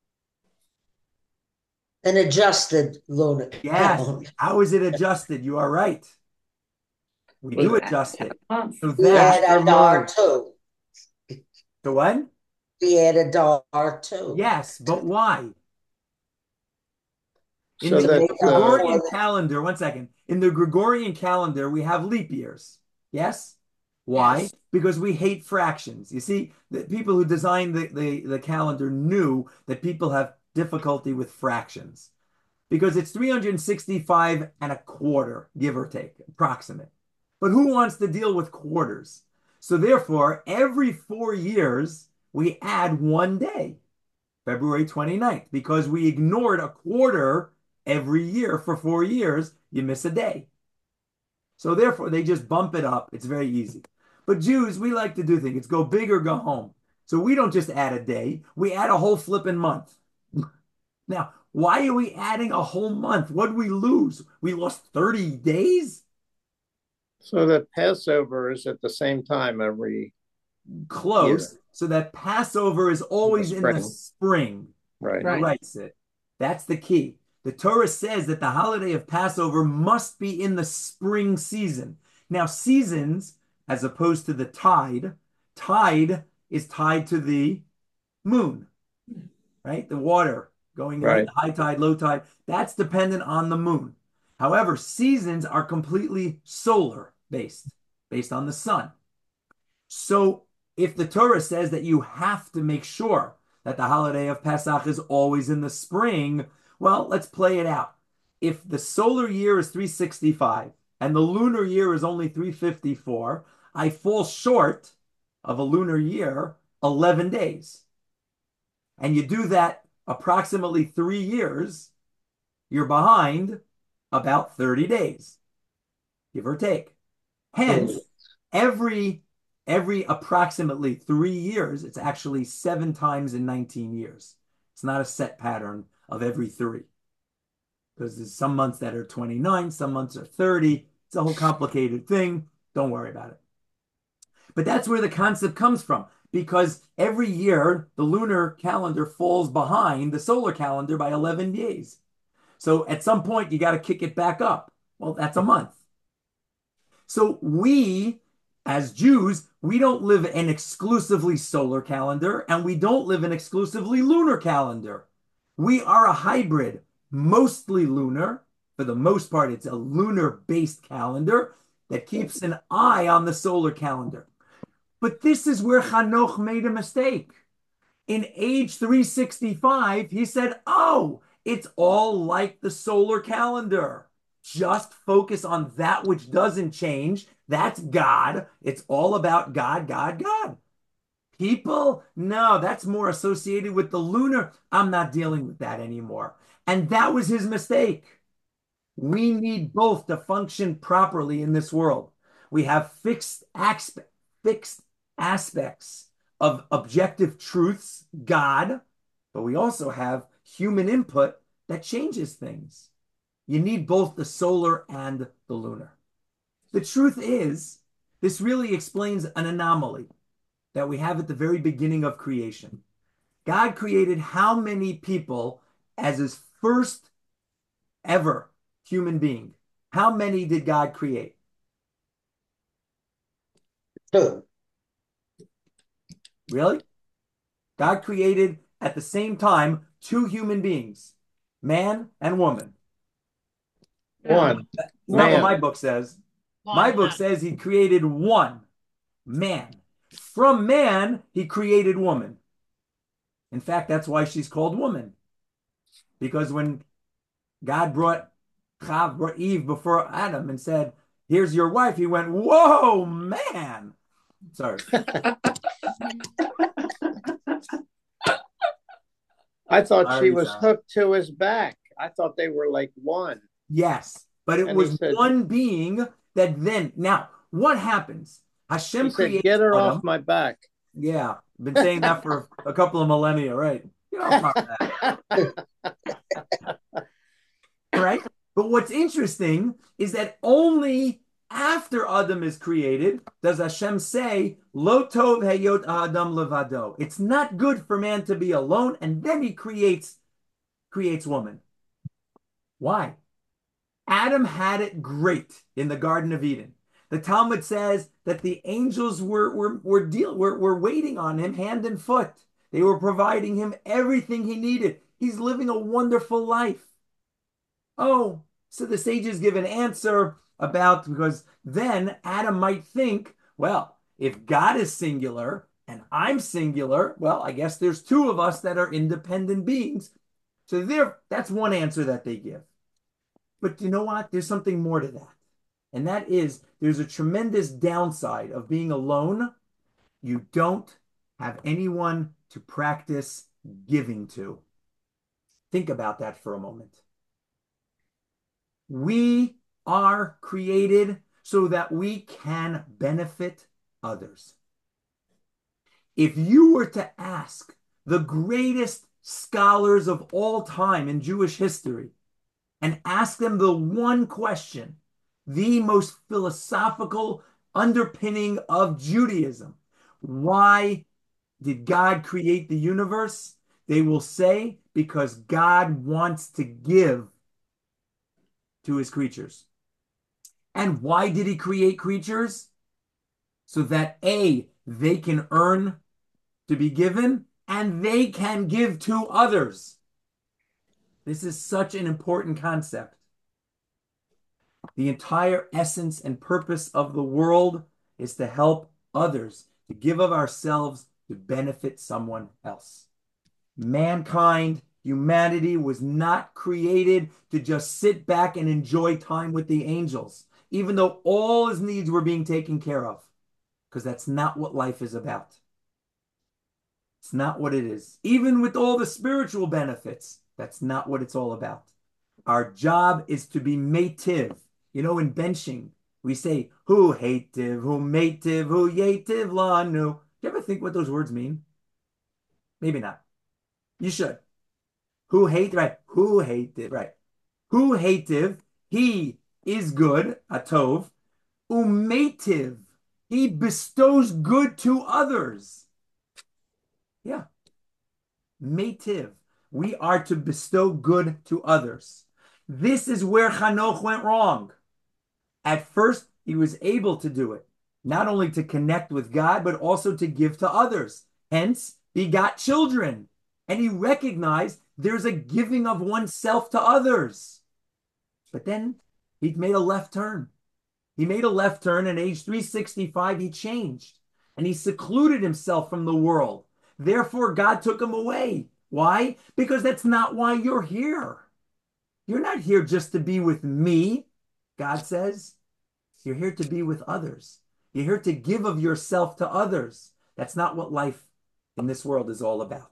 an adjusted lunar Yes. calendar. How is it adjusted? You are right. We do adjust it. So We that, add a dar too. the what? We add a dar too. Yes, but why? In So the that Gregorian calendar, one second. In the Gregorian calendar, we have leap years. Yes? Why? Yes. Because we hate fractions. You see, the people who designed the calendar knew that people have difficulty with fractions because it's 365 and a quarter, give or take, approximate. But who wants to deal with quarters? So therefore, every 4 years, we add one day, February 29th, because we ignored a quarter every year for 4 years, you miss a day. So therefore, they just bump it up. It's very easy. But Jews, we like to do things. It's go big or go home. So we don't just add a day. We add a whole flipping month. Now, why are we adding a whole month? What did we lose? We lost 30 days? so that Passover is at the same time every Close. year. So that Passover is always in the spring. Right. Right, Sid. That's the key. The Torah says that the holiday of Passover must be in the spring season. Now, seasons, as opposed to the tide is tied to the moon, right? The water going right, Right. high tide, low tide, that's dependent on the moon. However, seasons are completely solar based on the sun. So if the Torah says that you have to make sure that the holiday of Pesach is always in the spring, well, let's play it out. If the solar year is 365 and the lunar year is only 354, I fall short of a lunar year 11 days. And you do that approximately 3 years, you're behind about 30 days, give or take. Hence, every approximately 3 years, it's actually 7 times in 19 years. It's not a set pattern of every 3. Because there's some months that are 29, some months are 30. It's a whole complicated thing. Don't worry about it. But that's where the concept comes from. Because every year, the lunar calendar falls behind the solar calendar by 11 days. So at some point, you got to kick it back up. Well, that's a month. So we, as Jews, we don't live an exclusively solar calendar, and we don't live an exclusively lunar calendar. We are a hybrid, mostly lunar. For the most part, it's a lunar-based calendar that keeps an eye on the solar calendar. But this is where Hanoch made a mistake. In age 365, he said, oh, it's all like the solar calendar. Just focus on that which doesn't change. That's God. It's all about God, God, God. People, no, that's more associated with the lunar. I'm not dealing with that anymore. And that was his mistake. We need both to function properly in this world. We have fixed aspects of objective truths, God, but we also have human input that changes things. You need both the solar and the lunar. The truth is, this really explains an anomaly that we have at the very beginning of creation. God created how many people as his first ever human being? How many did God create? Two. Really? God created at the same time two human beings, man and woman. One That's not what man. my book says. My One book man. says he created one man. From man, he created woman. In fact, that's why she's called woman. Because when God brought Eve before Adam and said, "Here's your wife," he went, "Whoa, man." Sorry. I thought she Sorry, was Zach. hooked to his back. I thought they were like one. Yes, but it And he was said, one being that then, now, what happens? Hashem creates get her off Adam. my back. Yeah, been saying that for a couple of millennia, right? Get off my back, right? But what's interesting is that only after Adam is created does Hashem say, "Lo tov heyot Adam levado." It's not good for man to be alone, and then he creates woman. Why? Adam had it great in the Garden of Eden. The Talmud says that the angels were waiting on him hand and foot. They were providing him everything he needed. He's living a wonderful life. Oh, so the sages give an answer about, because then Adam might think, well, if God is singular and I'm singular, well, I guess there's two of us that are independent beings. So that's one answer that they give. But you know what? There's something more to that. And that is there's a tremendous downside of being alone. You don't have anyone to practice giving to. Think about that for a moment. We are created so that we can benefit others. If you were to ask the greatest scholars of all time in Jewish history and ask them the one question, the most philosophical underpinning of Judaism, why did God create the universe? They will say, because God wants to give to his creatures. And why did he create creatures? So that A, they can earn to be given, and they can give to others. This is such an important concept. The entire essence and purpose of the world is to help others, to give of ourselves to benefit someone else. Mankind, humanity was not created to just sit back and enjoy time with the angels, even though all his needs were being taken care of, because that's not what life is about. It's not what it is. Even with all the spiritual benefits, that's not what it's all about. Our job is to be mativ. You know, in benching, we say, hu hativ, hu mativ, hu yativ lanu. Do you ever think what those words mean? Maybe not. You should. Hu hate, right? Hu hativ, right? Hu hativ, he is good, atov. Umativ, he bestows good to others. Yeah. Mativ, we are to bestow good to others. This is where Hanoch went wrong. At first, he was able to do it, not only to connect with God, but also to give to others. Hence, he got children. And he recognized there's a giving of oneself to others. But then he made a left turn. He made a left turn, and at age 365, he changed. And he secluded himself from the world. Therefore, God took him away. Why? Because that's not why you're here. You're not here just to be with me, God says. You're here to be with others. You're here to give of yourself to others. That's not what life in this world is all about.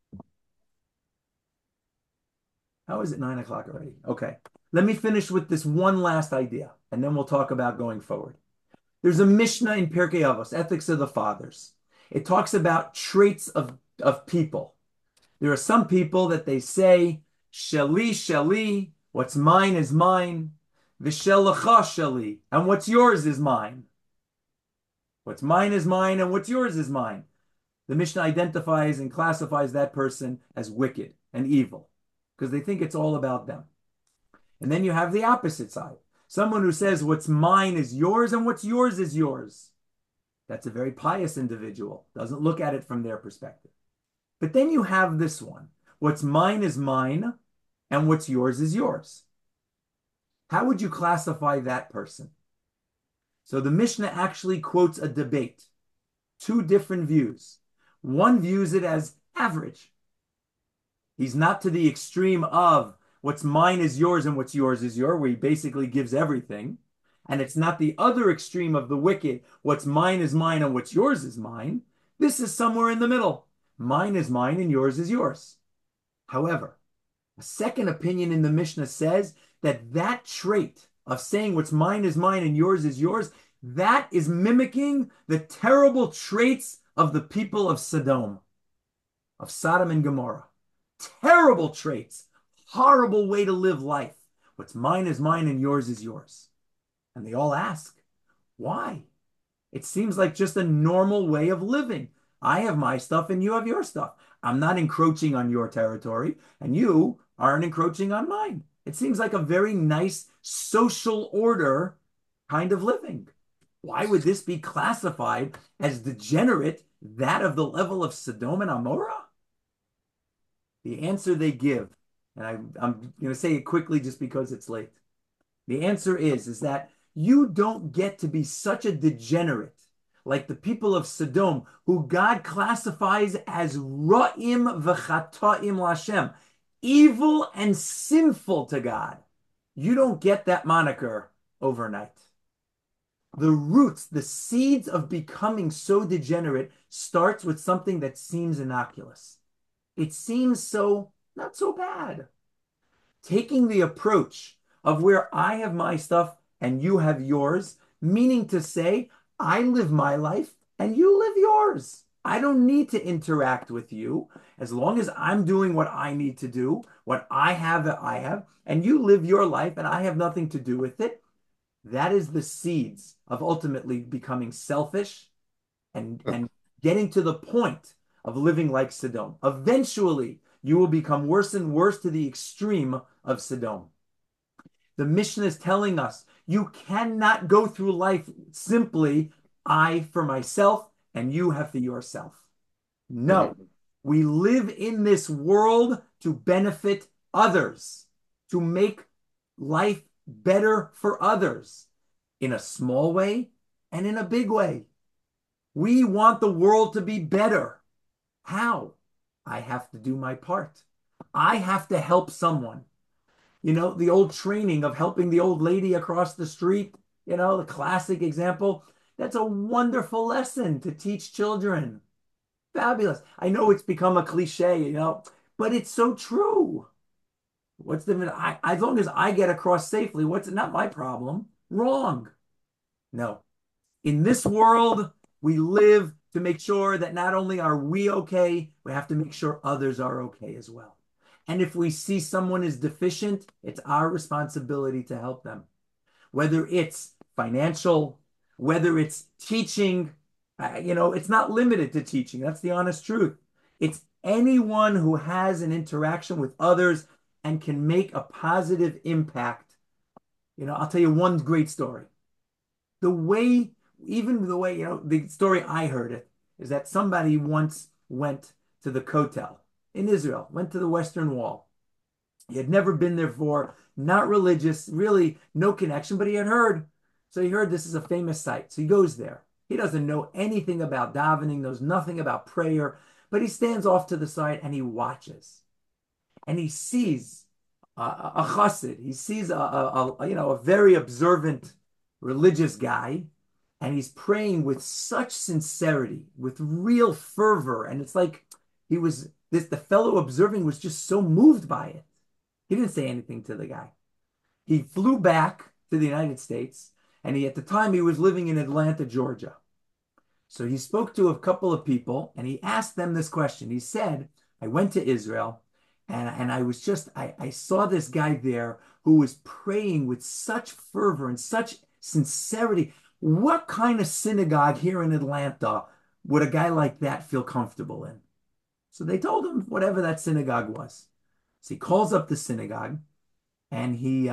How is it 9 o'clock already? Okay. Let me finish with this one last idea, and then we'll talk about going forward. There's a Mishnah in Pirkei Avos, Ethics of the Fathers. It talks about traits of people. There are some people that they say, Shali, Shali, what's mine is mine. V'shelacha Shali, and what's yours is mine. What's mine is mine, and what's yours is mine. The Mishnah identifies and classifies that person as wicked and evil because they think it's all about them. And then you have the opposite side. Someone who says what's mine is yours and what's yours is yours. That's a very pious individual, doesn't look at it from their perspective. But then you have this one. What's mine is mine and what's yours is yours. How would you classify that person? So the Mishnah actually quotes a debate, two different views. One views it as average. He's not to the extreme of what's mine is yours and what's yours is yours, where he basically gives everything. And it's not the other extreme of the wicked, what's mine is mine and what's yours is mine. This is somewhere in the middle. Mine is mine and yours is yours. However, a second opinion in the Mishnah says that that trait of saying what's mine is mine and yours is yours, that is mimicking the terrible traits of the people of Sodom, of Sodom and Gomorrah. Terrible traits, horrible way to live life. What's mine is mine and yours is yours. And they all ask, why? It seems like just a normal way of living. I have my stuff and you have your stuff. I'm not encroaching on your territory and you aren't encroaching on mine. It seems like a very nice social order kind of living. Why would this be classified as degenerate, that of the level of Sodom and Amorah? The answer they give, and I'm going to say it quickly just because it's late. The answer is that you don't get to be such a degenerate like the people of Sodom, who God classifies as ra'im v'chata'im l'Hashem, evil and sinful to God. You don't get that moniker overnight. The roots, the seeds of becoming so degenerate starts with something that seems innocuous. It seems so, not so bad. Taking the approach of where I have my stuff and you have yours, meaning to say, I live my life and you live yours. I don't need to interact with you as long as I'm doing what I need to do, what I have, and you live your life and I have nothing to do with it. That is the seeds of ultimately becoming selfish and getting to the point of living like Sodom. Eventually, you will become worse and worse to the extreme of Sodom. The Mishnah is telling us you cannot go through life simply I for myself and you have for yourself. No, we live in this world to benefit others, to make life better for others in a small way and in a big way. We want the world to be better. How? I have to do my part. I have to help someone. You know, the old training of helping the old lady across the street, you know, the classic example. That's a wonderful lesson to teach children. Fabulous. I know it's become a cliche, you know, but it's so true. What's the, as long as I get across safely, what's not my problem? Wrong. No. In this world, we live to make sure that not only are we okay, we have to make sure others are okay as well. And if we see someone is deficient, it's our responsibility to help them. Whether it's financial, whether it's teaching, you know, it's not limited to teaching. That's the honest truth. It's anyone who has an interaction with others and can make a positive impact. You know, I'll tell you one great story. Even the way, you know, the story I heard it is that somebody once went to the Kotel in Israel, went to the Western Wall. He had never been there before, not religious, really no connection, but he had heard. So he heard this is a famous site. So he goes there. He doesn't know anything about davening, knows nothing about prayer, but he stands off to the side and he watches. And he sees a chassid. He sees a very observant religious guy, and he's praying with such sincerity, with real fervor. And it's like the fellow observing was just so moved by it. He didn't say anything to the guy. He flew back to the United States, and at the time he was living in Atlanta, Georgia. So he spoke to a couple of people, and he asked them this question. He said, I went to Israel, and I saw this guy there who was praying with such fervor and such sincerity. What kind of synagogue here in Atlanta would a guy like that feel comfortable in? So they told him whatever that synagogue was. So he calls up the synagogue and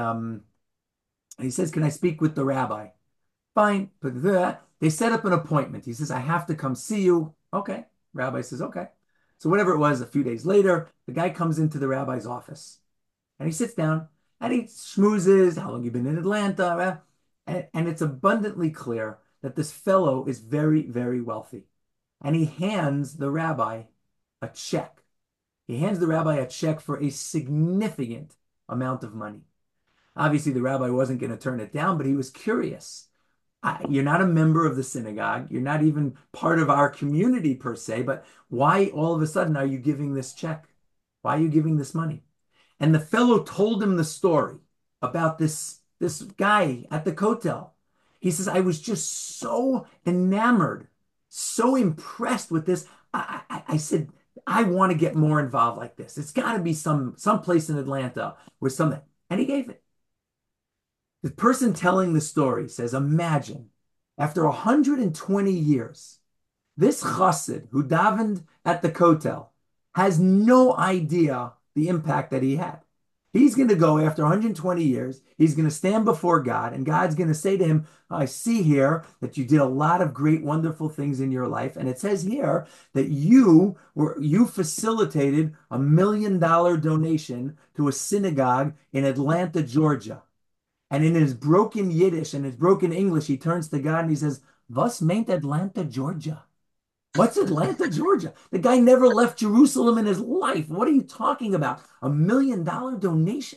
he says, "Can I speak with the rabbi?" Fine. But they set up an appointment. He says, "I have to come see you." Okay. Rabbi says, "Okay." So whatever it was, a few days later, the guy comes into the rabbi's office and he sits down and he schmoozes, "How long you been in Atlanta?" And it's abundantly clear that this fellow is very, very wealthy. And he hands the rabbi a check. He hands the rabbi a check for a significant amount of money. Obviously, the rabbi wasn't going to turn it down, but he was curious. You're not a member of the synagogue. You're not even part of our community per se, but why all of a sudden are you giving this check? Why are you giving this money? And the fellow told him the story about this guy at the Kotel. He says, "I was just so enamored, so impressed with this. I said, I want to get more involved like this. It's got to be some place in Atlanta where something." And he gave it. The person telling the story says, imagine, after 120 years, this chassid who davened at the Kotel has no idea the impact that he had. He's going to go after 120 years, he's going to stand before God, and God's going to say to him, "I see here that you did a lot of great, wonderful things in your life." And it says here that you facilitated $1 million donation to a synagogue in Atlanta, Georgia. And in his broken Yiddish and his broken English, he turns to God and he says, "Was meint Atlanta, Georgia? What's Atlanta, Georgia?" The guy never left Jerusalem in his life. What are you talking about? $1 million donation.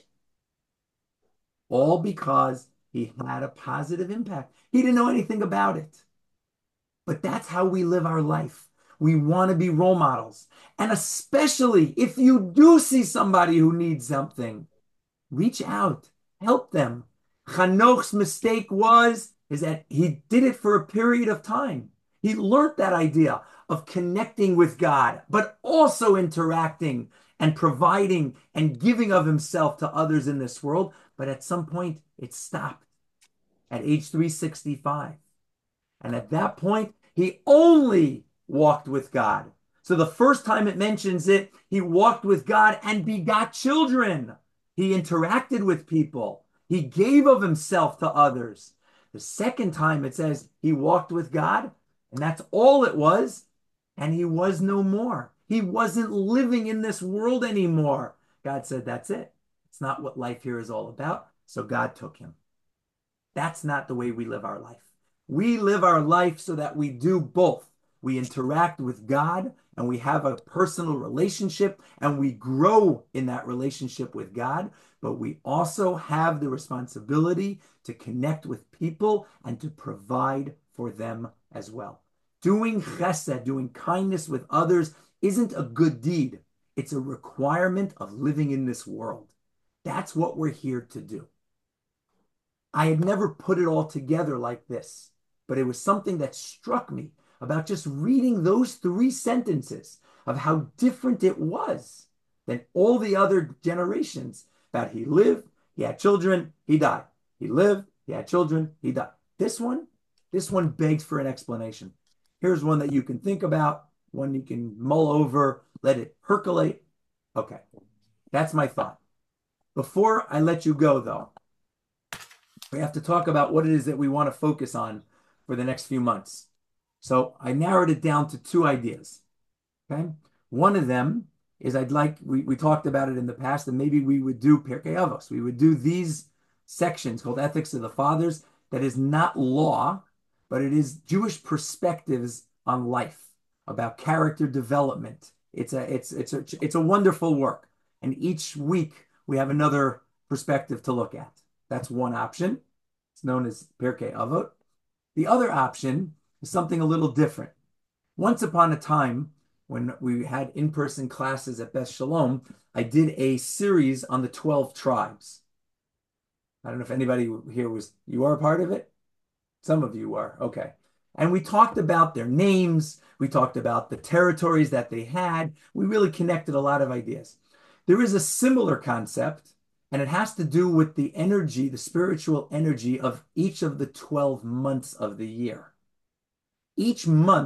All because he had a positive impact. He didn't know anything about it. But that's how we live our life. We want to be role models. And especially if you do see somebody who needs something, reach out, help them. Hanoch's mistake is that he did it for a period of time. He learned that idea of connecting with God, but also interacting and providing and giving of himself to others in this world. But at some point, it stopped at age 365. And at that point, he only walked with God. So the first time it mentions it, he walked with God and begot children. He interacted with people. He gave of himself to others. The second time it says he walked with God, and that's all it was, and he was no more. He wasn't living in this world anymore. God said, "That's it. It's not what life here is all about." So God took him. That's not the way we live our life. We live our life so that we do both. We interact with God and we have a personal relationship and we grow in that relationship with God, but we also have the responsibility to connect with people and to provide for them as well. Doing chesed, doing kindness with others, isn't a good deed. It's a requirement of living in this world. That's what we're here to do. I had never put it all together like this, but it was something that struck me about just reading those 3 sentences of how different it was than all the other generations. About he lived, he had children, he died. He lived, he had children, he died. This one begs for an explanation. Here's one that you can think about, one you can mull over, let it percolate. Okay, that's my thought. Before I let you go, though, we have to talk about what it is that we want to focus on for the next few months. So I narrowed it down to 2 ideas. Okay. One of them is we talked about it in the past, and maybe we would do Pirkei Avos. We would do these sections called Ethics of the Fathers. That is not law, but it is Jewish perspectives on life, about character development. It's a wonderful work. And each week we have another perspective to look at. That's one option. It's known as Pirkei Avot. The other option is something a little different. Once upon a time, when we had in-person classes at Beth Shalom, I did a series on the 12 tribes. I don't know if anybody here you are a part of it? Some of you are, okay. And we talked about their names. We talked about the territories that they had. We really connected a lot of ideas. There is a similar concept, and it has to do with the energy, the spiritual energy of each of the 12 months of the year. Each month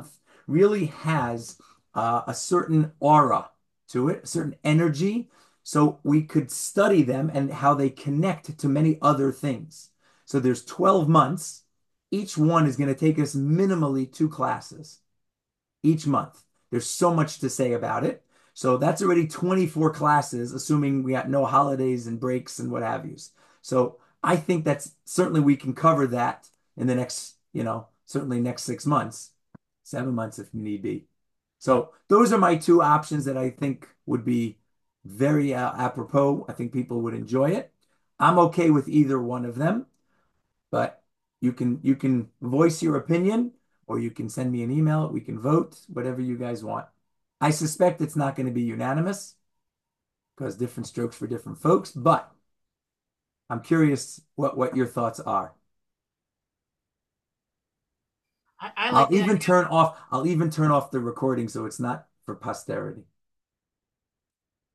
really has a certain aura to it, a certain energy. So we could study them and how they connect to many other things. So there's 12 months. Each one is going to take us minimally 2 classes each month. There's so much to say about it. So that's already 24 classes, assuming we got no holidays and breaks and what have yous. So I think that's certainly we can cover that in the next, certainly next 6 months, 7 months if need be. So those are my two options that I think would be very apropos. I think people would enjoy it. I'm okay with either one of them, but you can voice your opinion or you can send me an email. We can vote, whatever you guys want. I suspect it's not going to be unanimous because different strokes for different folks, but I'm curious what your thoughts are. I like the idea. I'll even turn off the recording so it's not for posterity.